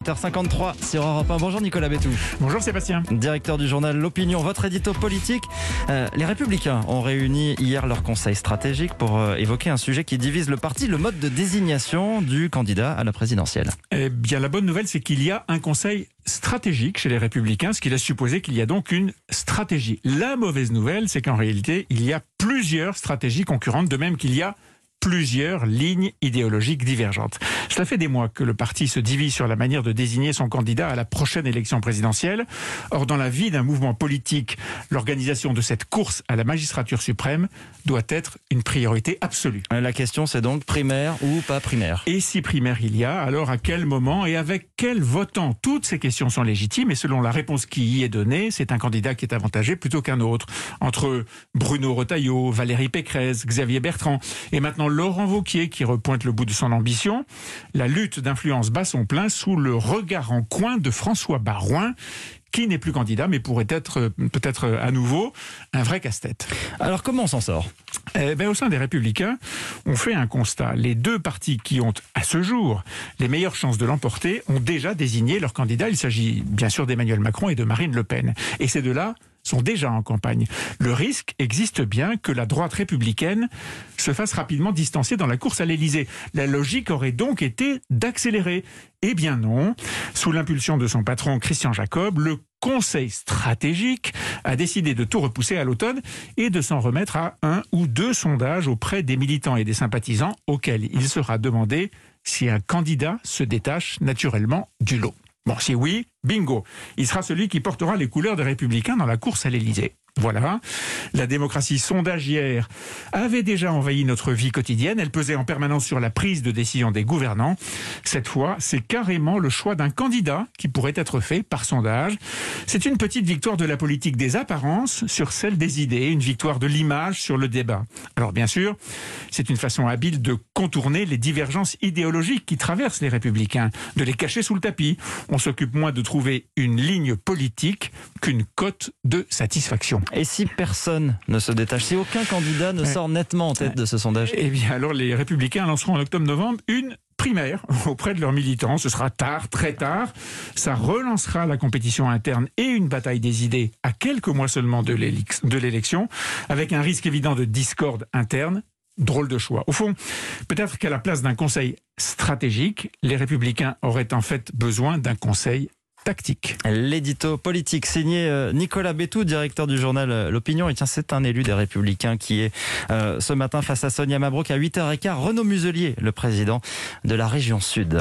7h53 sur Europe 1. Bonjour Nicolas Bétou. Bonjour Sébastien. Directeur du journal L'Opinion, votre édito politique. Les Républicains ont réuni hier leur conseil stratégique pour évoquer un sujet qui divise le parti, le mode de désignation du candidat à la présidentielle. Eh bien, la bonne nouvelle, c'est qu'il y a un conseil stratégique chez les Républicains, ce qui laisse supposer qu'il y a donc une stratégie. La mauvaise nouvelle, c'est qu'en réalité, il y a plusieurs stratégies concurrentes, de même qu'il y a plusieurs lignes idéologiques divergentes. Cela fait des mois que le parti se divise sur la manière de désigner son candidat à la prochaine élection présidentielle. Or, dans la vie d'un mouvement politique, l'organisation de cette course à la magistrature suprême doit être une priorité absolue. La question, c'est donc primaire ou pas primaire. Et si primaire il y a, alors à quel moment et avec quel votant? Toutes ces questions sont légitimes et selon la réponse qui y est donnée, c'est un candidat qui est avantagé plutôt qu'un autre. Entre Bruno Retailleau, Valérie Pécresse, Xavier Bertrand et maintenant Laurent Wauquiez qui repointe le bout de son ambition, la lutte d'influence bat son plein sous le regard en coin de François Baroin, qui n'est plus candidat, mais pourrait être peut-être à nouveau un vrai casse-tête. Alors comment on s'en sort ? Au sein des Républicains, on fait un constat. Les deux partis qui ont, à ce jour, les meilleures chances de l'emporter ont déjà désigné leurs candidats. Il s'agit bien sûr d'Emmanuel Macron et de Marine Le Pen. Et ces deux-là sont déjà en campagne. Le risque existe bien que la droite républicaine se fasse rapidement distancer dans la course à l'Élysée. La logique aurait donc été d'accélérer. Eh bien non. Sous l'impulsion de son patron Christian Jacob, le Conseil stratégique a décidé de tout repousser à l'automne et de s'en remettre à un ou deux sondages auprès des militants et des sympathisants auxquels il sera demandé si un candidat se détache naturellement du lot. Bon, si oui, bingo, il sera celui qui portera les couleurs des Républicains dans la course à l'Élysée. Voilà, la démocratie sondagière avait déjà envahi notre vie quotidienne, elle pesait en permanence sur la prise de décision des gouvernants. Cette fois, c'est carrément le choix d'un candidat qui pourrait être fait par sondage. C'est une petite victoire de la politique des apparences sur celle des idées, une victoire de l'image sur le débat. Alors bien sûr, c'est une façon habile de contourner les divergences idéologiques qui traversent les Républicains, de les cacher sous le tapis. On s'occupe moins de trouver une ligne politique qu'une cote de satisfaction. Et si personne ne se détache, si aucun candidat ne sort nettement en tête de ce sondage ? Eh bien alors les Républicains lanceront en octobre-novembre une primaire auprès de leurs militants. Ce sera tard, très tard. Ça relancera la compétition interne et une bataille des idées à quelques mois seulement de l'élection, avec un risque évident de discorde interne. Drôle de choix. Au fond, peut-être qu'à la place d'un conseil stratégique, les Républicains auraient en fait besoin d'un conseil tactique. L'édito politique signé Nicolas Bétou, directeur du journal L'Opinion. Et tiens, c'est un élu des Républicains qui est ce matin face à Sonia Mabrouk à 8h15. Renaud Muselier, le président de la région Sud.